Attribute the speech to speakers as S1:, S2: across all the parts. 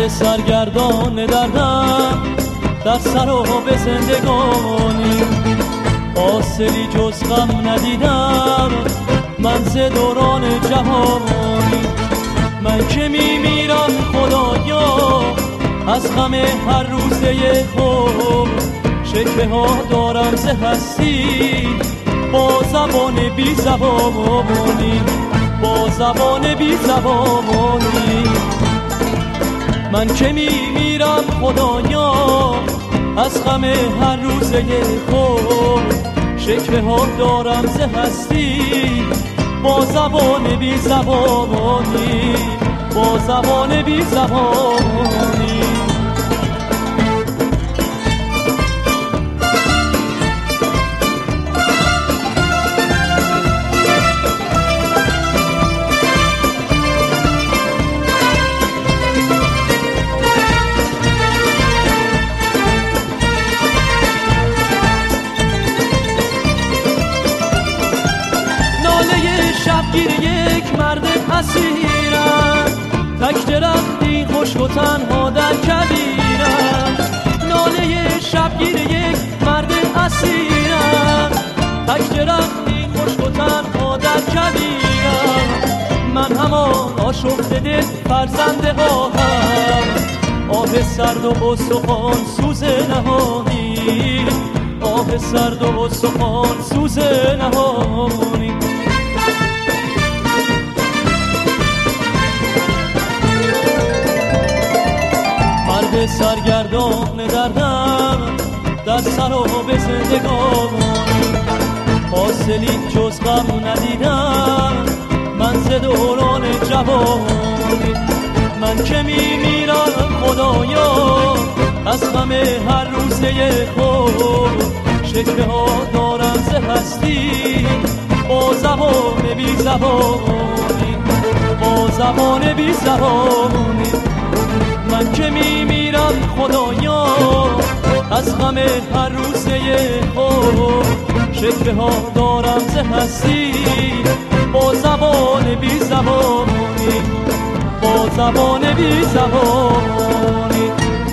S1: سرگردان دردم در سر و به زندگانی، حاصلی جز غم ندیدم من ز دوران جهانی. من که میمیرم خدایا از غم هر روزه خوب، شکوه ها دارم ز هستی با زبان بی زبانی، با زبان بی زبانی. من که میمیرم خدایا از غم هر روزه خوب، شکوه ها دارم ز هستی با زبان بی زبانی، با زبان بی زبانی. شبگیر یک مرد اسیرم، تک درختی خشک و تنها در کویرم. ناله شبگیر یک مرد اسیرم، تک درختی خشک و تنها در کویرم. من همان آشفته دل فرزند آهم، آه سرد و استخوان سوز نهانی، آه سرد و استخوان سوز نهانی. سرگردان دردم در سر و به زندگانی، حاصلی جز غم ندیدم من ز دوران جوانی. من که میمیرم خدایا از غم هر روزه خوب، شکوه ها دارم ز هستی با زبان بی زبانی، با زبان بی زبانی. من که میمیرم خدایا از غم هر روزه خوب، شکوه ها دارم ز هستی با زبان بی زبانی، با زبان بی زبانی.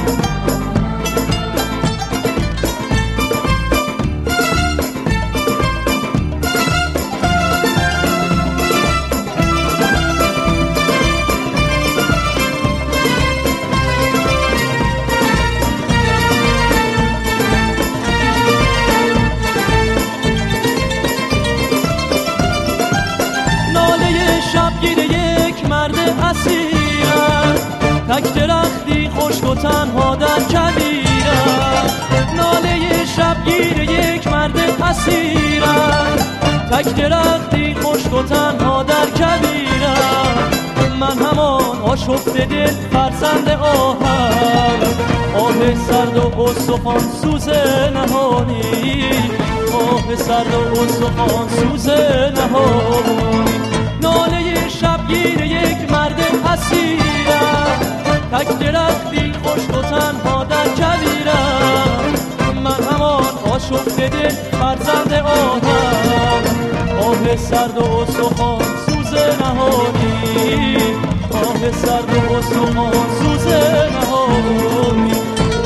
S1: شبگیر یک مرد اسیرم، تک درختی خشک و تنها در کویرم. ناله شبگیر یک مرد اسیرم، تک درختی خشک و تنها در کویرم. من همان آشفته دل فرزند آهم، آه سرد و استخوان سوز نهانی، آه سرد و استخوان سوز نهانی. ناله شبگیر یک مرد اسیرم، تک درختی خشک و تنها در کویرم. من همان آشفته دل فرزند آهم، آه سرد و استخوان سوز نهانی، آه سرد و استخوان سوز نهانی.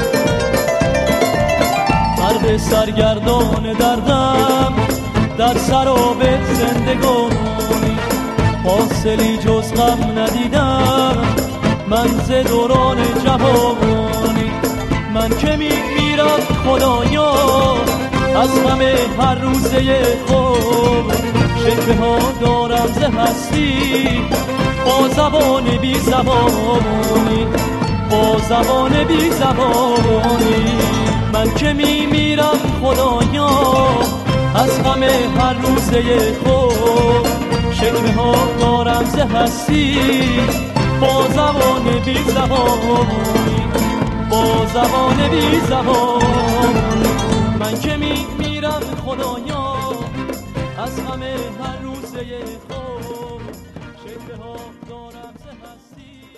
S1: مرد سرگردان دردم در سر و به زندگانی، حاصلی جز غم ندیدم من ز دوران جوانی. من که میمیرم خدایا از غم هر روزه خوب، شکوه ها دارم ز هستی با زبان بی زبانی، با زبان بی زبانی. من که میمیرم خدایا از غم هر روزه خوب، شکوه ها دارم ز هستی با زبان بی زبانی، با زبان بی زبانی. من که میمیرم خدایا از غم هر روزه خوب، شکوه ها دارم ز هستی.